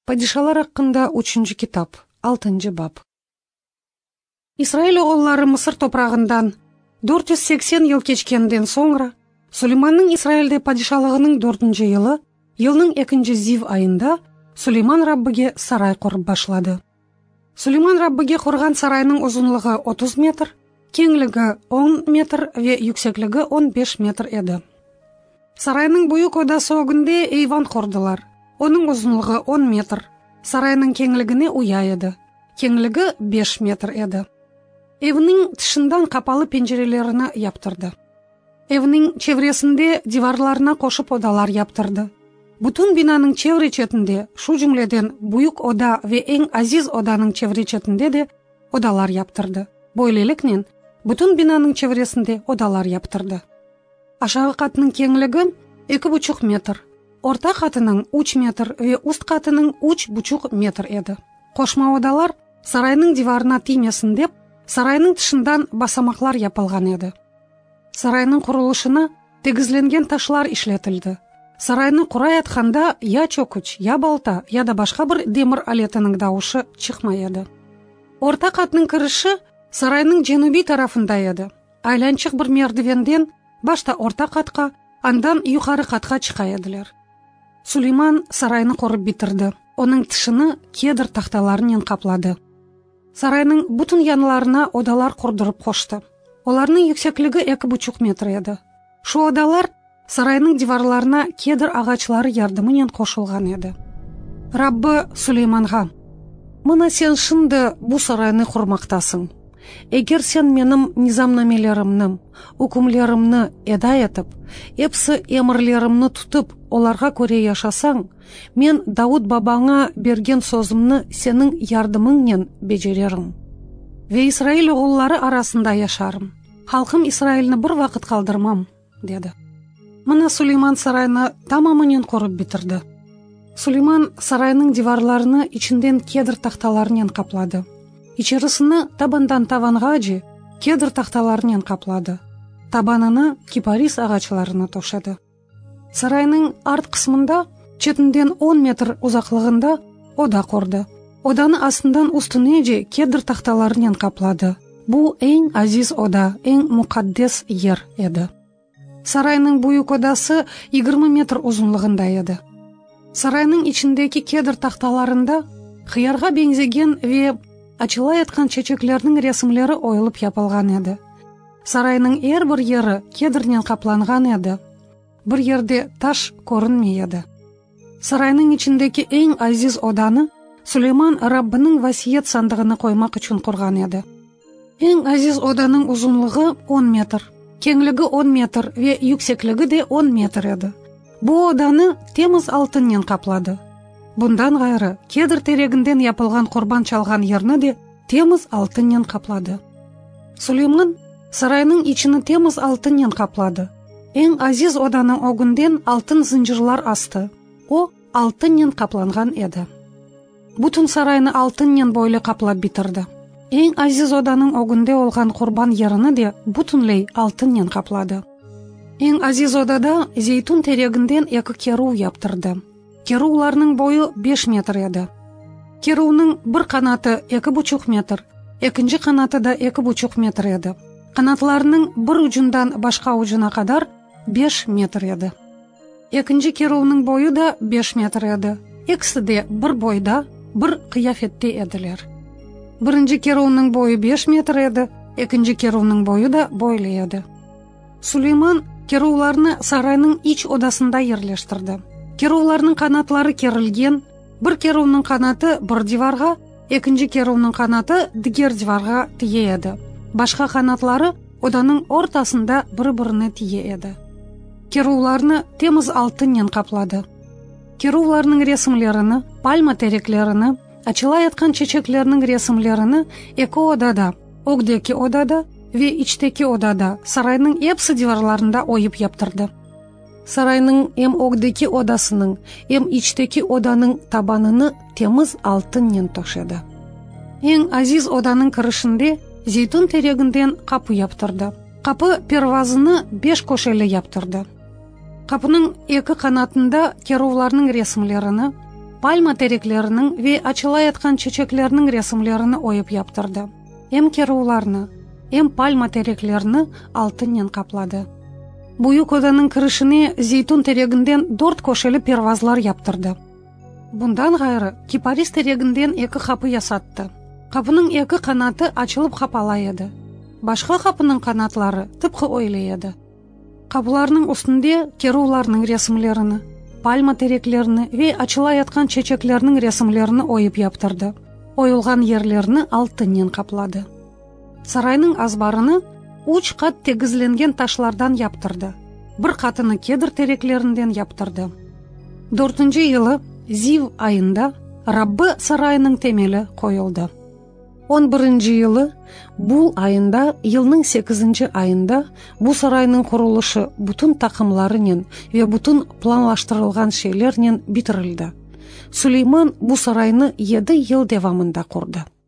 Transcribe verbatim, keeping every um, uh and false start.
Падишалар хакында үчүнчү китап, алтынчы бап. Исраил оголлары Мысыр топрагындан төрт жүз сексен ел кечкенден соңра Сулеймандын Исраилде падишалыгынын төртүнчү жылы, жылдын экинчи зив айында Сулейман Раббыге сарай куруп башлады. Сулейман Раббыге курган сарайнын узунлугу отуз метр, кеңлиги он метр ve yüksеклиги он беш метр эди. Сарайнын буюк одасы огунде эйван курдулар. Onun uzunluğu on metr. Sarayının kengligine uyaydı. Kengligi beş metr edi. Evinin dışından kapalı pencerelerini yaptırdı. Evinin çevresinde divarlarına koşup odalar yaptırdı. Bütün binanın çevre çetinde, şu cümleden büyük oda ve en aziz odanın çevre çetinde de odalar yaptırdı. Böylelikle bütün binanın çevresinde odalar yaptırdı. Aşağı katının kengligi iki buçuk metr. Орта катының үч метр ve уст катының үч buçuk метр еді. Кошма одалар сарайның диварына тиймесин деп, сарайның тышындан басамаклар япылган еді. Сарайның курулушуна тегизленген ташлар ишлетилди. Сарайны курай атканда я чокуч, я балта, я да башка бир демир алетинин дауышы чыкмай еді. Орта катның кириши сарайның жанубий тарафында еді. Айланчык бир мердивенден башта орта катка, андан юкары катка чыга эдилер. Сулейман сарайны куруп битирди. Onun тышыны кедр такталарынан каплады. Сарайнын бүтүн янларына одалар курдуруп кошту. Оларнын yüksеклиги эки buçuk метр эди. Шу одалар сарайнын диварларына кедр агачлары жардымы менен кошулган эди. Раббы Сулейманга: "Мына сен шынды бу сарайны курмактасың. Эгер сен менин низамнамелеримни, укумлеримни эда этип, эпси эмирлеримни тутуп, оларга көрө жашасаң, мен Дауд бабаңа берген сөзүмнү сенин жардымың менен бежерерим. Ve Исраил оголлары арасында жашарым. Халкым Исраилни бир вакыт калдырмам", деди. Мына Сулейман сарайны тамамы менен куруп битирди. Сулейман сарайнын диварларыны ичинден кедр такталарынан каплады. Ичерисini табандан табанга же кедр такталарынан каплады. Табанына кипарис агачларыны тошады. Сарайнын арт кысмында четинден он метр узаклыгында ода курду. Оданы астындан устуне же кедр такталарынан каплады. Бу эң азиз ода, эң мукаддес жер эди. Сарайнын буюк одасы yigirma метр узунлугунда эди. Сарайнын ичиндеги кедр такталарында кыярга бензеген ve ачылай аткан чечеклердин ресимлери оюлуп япылган эди. Сарайнын эр бир жери кедрден капланган эди. Бир жерде таш көрүнмөй эди. Сарайнын ичиндеги эң азиз оданы Сулейман Раббынын васиет сандыгына коймак үчүн курган эди. Эң азиз оданын узунлугу он метр, кеңлиги он метр ve yüksеклиги de он метр эди. Бу оданы темиз алтын менен каплады. Bundan gayrı kедр терегинден япылган курбан чалган жерни де темиз алтын менен каплады. Сулейман сарайнын ичини темиз алтын менен каплады. Эң азиз оданын огунден алтын зынжырлар асты. О алтын менен капланган эди. Бүтүн сарайны алтын менен бойлой каплап битирди. Эң азиз оданын огунде болгон курбан жерини де бүтүнлөй алтын менен каплады. Эң азиз одада зейтун терегинден эки керу яптырды. Керуларның бойы беш метр еді. Керунun bir канаты эки buçuk метр, экинчи канаты да эки buçuk метр еді. Канатларының bir ucundan башка ucuna kadar беш метр еді. Экинчи керунun бойы да беш метр еді. Ikisi de bir бойда, bir кыяфетте едилер. Биринчи керунun бойы беш метр еді, экинчи керунun бойы да бойлы еді. Сулейман керуларны сарайнын ич одасында жерлештирди. Керуларнын канатлары керилген, bir керунун канаты bir диварга, экинчи керунун канаты дигер диварга тие эди. Башка канатлары оданын ортасында бири-бирине тие эди. Керуларны темиз алтын менен каплады. Керуларнын ресимлерини, пальма тереклерини, ачылай аткан чечеклеринин ресимлерини эки одада, огдеки одада ve ичтеки одада сарайнын эпси диварларында оюп яптырды. Сарайнын эм огдеки одасынын, эм ичтеки оданын табаныны темиз алтын менен тошеди. Эң азиз оданын киришинде зейтун терегинден капы яптырды. Капы первазыны беш кошеле яптырды. Капынын эки канатында керуларнын ресимлерини, пальма тереклеринин ve ачыла яткан чечеклеринин ресимлерин оюп яптырды. Эм керууларны, эм пальма тереклерини алтыннен каплады. Буюк оданын киришине зейтун терегинден дорт кошелі первазлар яптырды. Bundan гайры кипарис терегинден эки капы ясатты. Капынын эки канаты ачылып капалай эди. Башка капынын канатлары тыпкы ойлой эди. Капыларнын үстүндө керууларнын ресимлерини, пальма тереклерини ve ачыла яткан чечеклеринин ресимлерини оюп яптырды. Оюлган ерлерини алтыннен каплады. Сарайнын азбарыны уч кат тегизленген ташлардан яптырды. Бир катыны кедр тереклеринден яптырды. Төртүнчү жылы Зив айында Раббы сарайынын темели коюлду. он биринчи жылы Бул айында, жылдын сегизинчи айында бул сарайнын курулушу бутун такымларынын ve бутун планлаштырылган шейлеринен битирилди. Сулейман бул сарайны жети жыл девамында курду.